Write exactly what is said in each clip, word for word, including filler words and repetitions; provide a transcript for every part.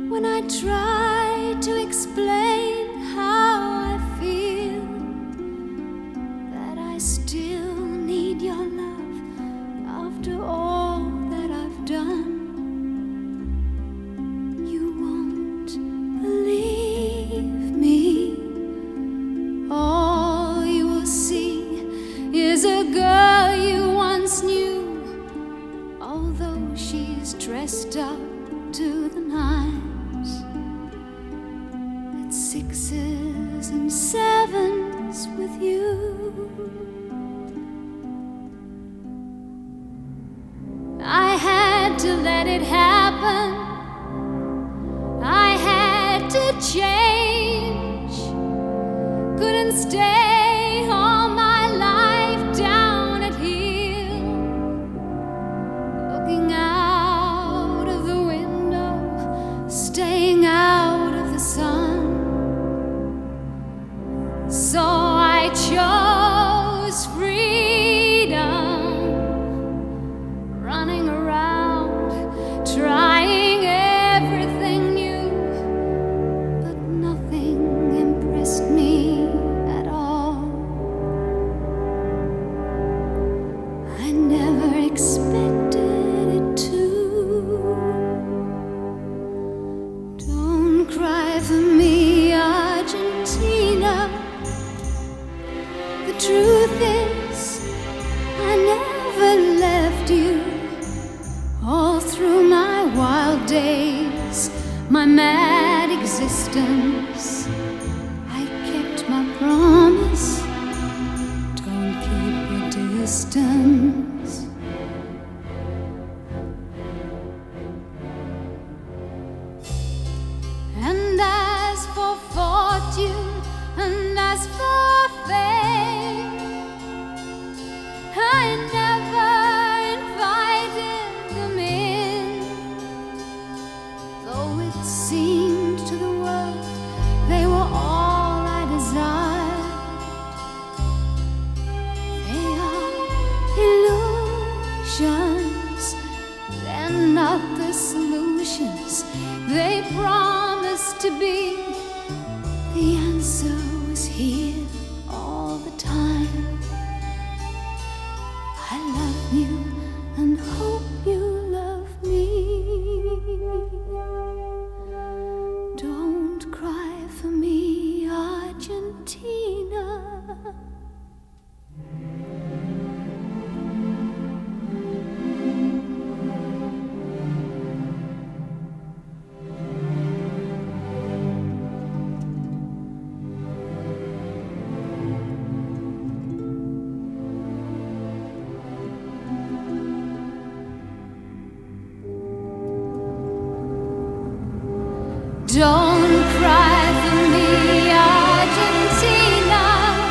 when I try to explain how I feel, that I still need your love after all that I've done. You won't believe me. All you will see is a girl you once knew, although she's dressed up to the nines, at sixes and sevens with you. I had to let it happen. I had to change. Couldn't stay all my life down at heel, looking out of the window, staying out of the sun. So I chose freedom, running around, trying everything new, but nothing impressed me at all. I never expected it to. Don't cry for me, Argentina. The truth is, I never left you. All through my wild days, my mad existence, I kept my promise. Don't keep your distance. And as for fortune, and as for fame, I never invited them in, though it seemed to the world they were all I desired. They are illusions, they're not the solutions they promised to be. The answer was here all the time. I love you and hope you love me. Don't cry for me, Argentina. Don't cry for me, Argentina.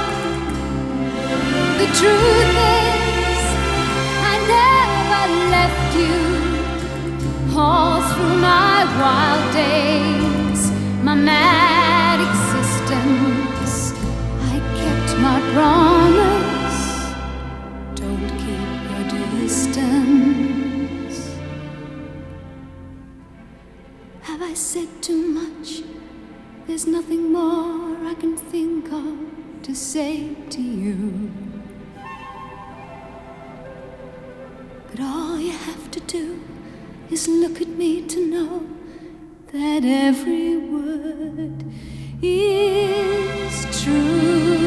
The truth is, I never left you. All through my wild days, my mad existence, I kept my promise. Don't keep your distance. Have I said too much? There's nothing more I can think of to say to you. But all you have to do is look at me to know that every word is true.